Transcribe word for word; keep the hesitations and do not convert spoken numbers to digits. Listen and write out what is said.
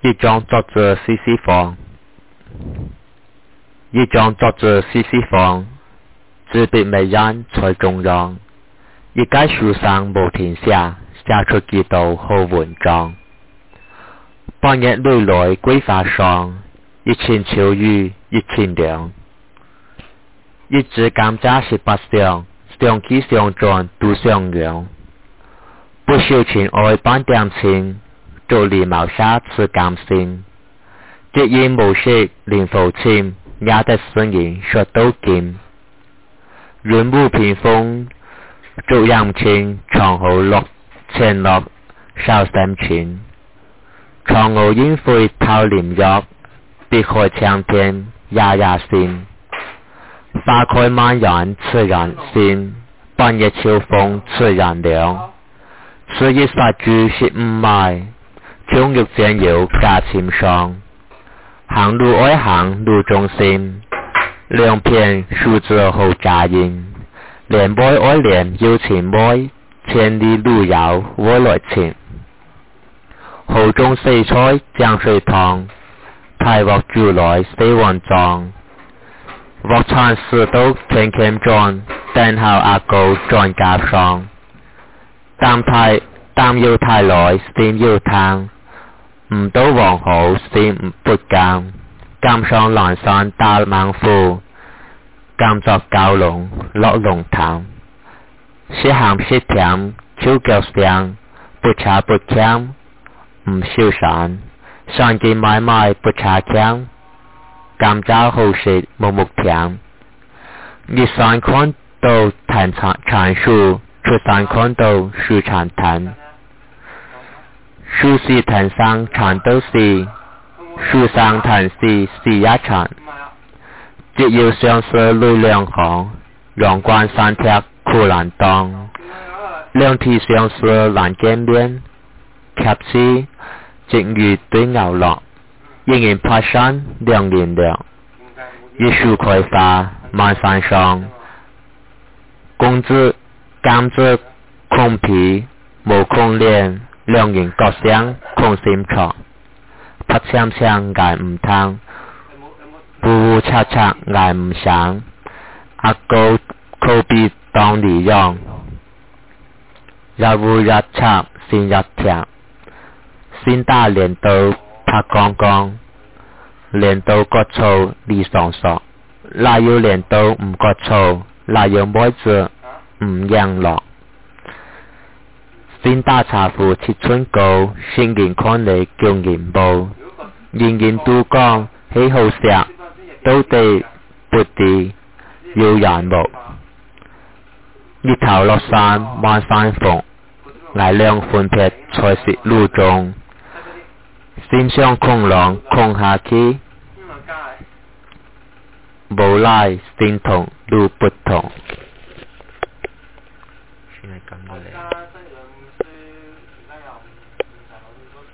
一张作者西西房，一张作者西西房，只被美人在中央，一该书上无停下，写出几道好文章。半夜累来归发上，一千秋雨一千凉。一直甘蔗十八相，相起相转都相凉。不修情爱半点情，做礼貌下此甘心。只因无识令浮침压得声音说都金。润物屏风，做阳情长好落，前落少三情。长傲因灰透林玉，碧海长天压压心。花开满园自然新，半夜秋风自然凉。此一杀猪是唔卖，终欲煎油加침霜。行路爱行路中心，两片树枝后扎营。连杯爱连有情杯，千里路遥我来情。后中四菜江水塘，太鑊煮來四碗裝。鑊餐四都傾傾轉，等候阿哥轉夾上。擔太擔要太來先要攤，唔到黃好先唔撥監。監上欄山打猛虎，監作蛟龍落龍潭。是鹹是甜超腳聲，不查不搶。唔消散，上見買賣不查強，甘蔗好食木木甜。一山看到談禪樹，出山看到樹禪談。樹是談上禪都是，樹上談是是一禪。只要相思淚兩行，陽關山鐵苦難當。兩體相思難見面，恰似正如對牛落，仍然爬山兩年兩。一樹開花滿山上，公子甘蔗空皮無空臉，兩人各相空心腸。拍槍槍捱唔湯，不烏叉叉捱唔上。阿哥口鼻當利用，日烏日插先日聽。先打連刀拍光光，連刀割粗利爽爽。哪有連刀唔割粗，哪有妹子唔讓落。先打茶壺切春糕，先見看你叫銀煲。人人都講喜好食，到底不地要人無。一頭落山滿山風，捱兩款撇才是路中。心上空浪空下去，無賴心痛路不痛。現在講到嚟。